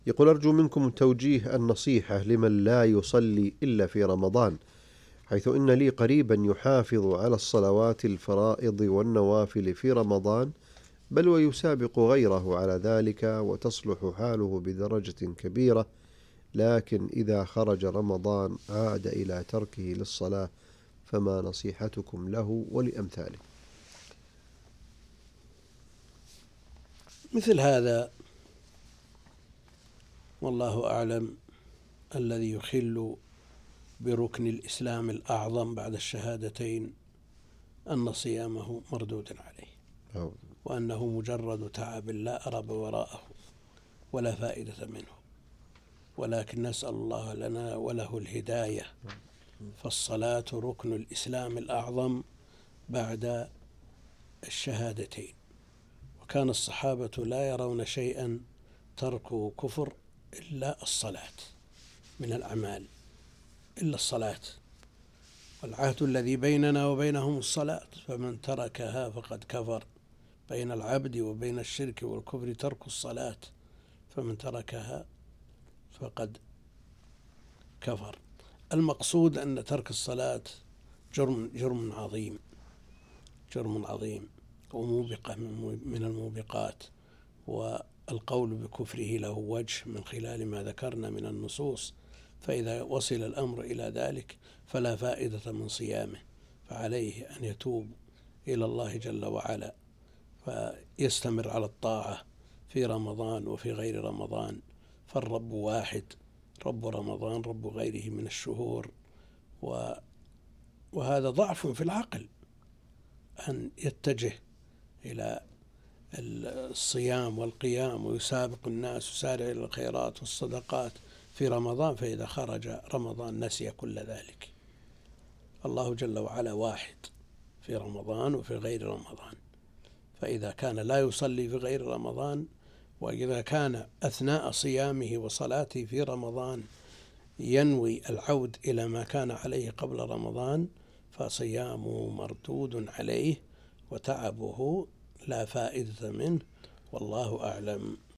يقول أرجو منكم توجيه النصيحة لمن لا يصلي إلا في رمضان، حيث إن لي قريبا يحافظ على الصلوات الفرائض والنوافل في رمضان، بل ويسابق غيره على ذلك، وتصلح حاله بدرجة كبيرة، لكن إذا خرج رمضان عاد إلى تركه للصلاة، فما نصيحتكم له ولأمثاله؟ مثل هذا والله أعلم الذي يخل بركن الإسلام الأعظم بعد الشهادتين أن صيامه مردود عليه، وأنه مجرد تعب لا أرب وراءه ولا فائدة منه، ولكن نسأل الله لنا وله الهداية. فالصلاة ركن الإسلام الأعظم بعد الشهادتين، وكان الصحابة لا يرون شيئا تركه كفر إلا الصلاة من الأعمال، إلا الصلاة، والعهد الذي بيننا وبينهم الصلاة، فمن تركها فقد كفر. بين العبد وبين الشرك والكفر ترك الصلاة، فمن تركها فقد كفر. المقصود أن ترك الصلاة جرم عظيم وموبقة من الموبقات، والقول بكفره له وجه من خلال ما ذكرنا من النصوص، فإذا وصل الأمر إلى ذلك فلا فائدة من صيامه، فعليه أن يتوب إلى الله جل وعلا فيستمر على الطاعة في رمضان وفي غير رمضان، فالرب واحد، رب رمضان رب غيره من الشهور. وهذا ضعف في العقل أن يتجه إلى الصيام والقيام ويسابق الناس ويسارع إلى الخيرات والصدقات في رمضان، فإذا خرج رمضان نسي كل ذلك. الله جل وعلا واحد في رمضان وفي غير رمضان، فإذا كان لا يصلي في غير رمضان، وإذا كان أثناء صيامه وصلاته في رمضان ينوي العود إلى ما كان عليه قبل رمضان، فصيامه مردود عليه وتعبه لا فائدة منه، والله أعلم.